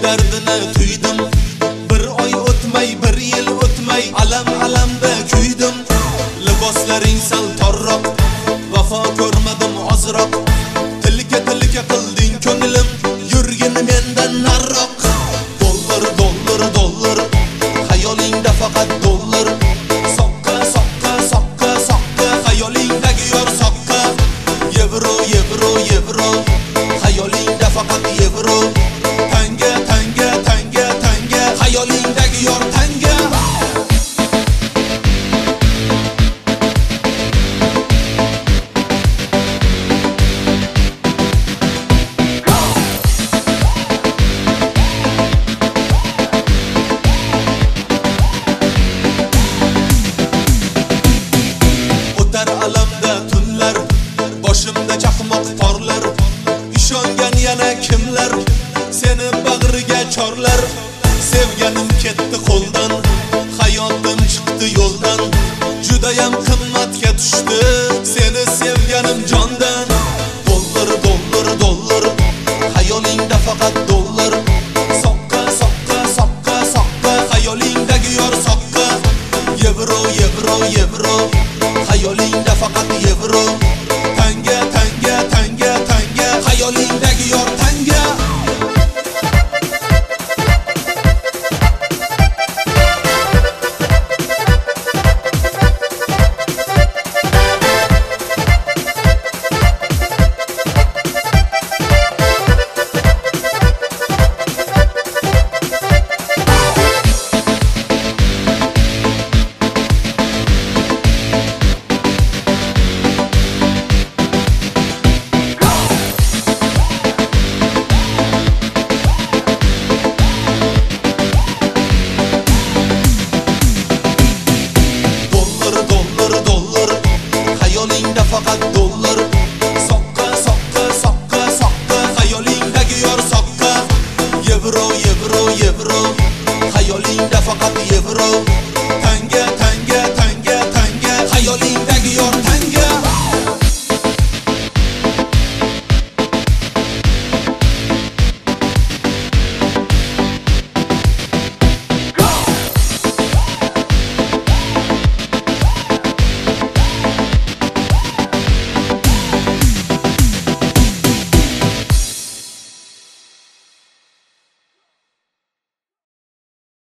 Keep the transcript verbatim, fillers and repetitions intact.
dardini tuydim. Bir oy o'tmay, bir yil o'tmay, alam alamda kuydim. Liboslaring sal torroq, vafo ko'rmadim ozroq. Tilka tilka qilding ko'nglim, yurgin mendan narroq. Dollar dollar dollar, xayolingda faqat dollar. Soqqa soqqa soqqa soqqa, xayolingdagi yor soqqa. Yevro yevro yevro, xayolingda faqat yevro. Tanga tanga tanga tanga, xayolingdagi yor tanga. Alamda tunlar, boshimda chaqmoq porlar. Ishongan yana kimlar, seni bag'riga chorlar. Sevganim ketdi qo'ldan, hayotim chiqdi yo'ldan. Judayam qimmatga tushdi, seni sevganim jondan. Dollar dollar dollar, xayolingda faqat dollar. Soqqa soqqa soqqa soqqa, xayolingdagi yor soqqa. Yevro yevro yevro, xayolingda faqat yevro. Tanga tanga tanga tanga, xayolingdagi yor tanga. Faqat dollar. Soqqa soqqa soqqa soqqa, xayolingdagi yor soqqa. Yevro yevro yevro, xayolingda faqat yevro.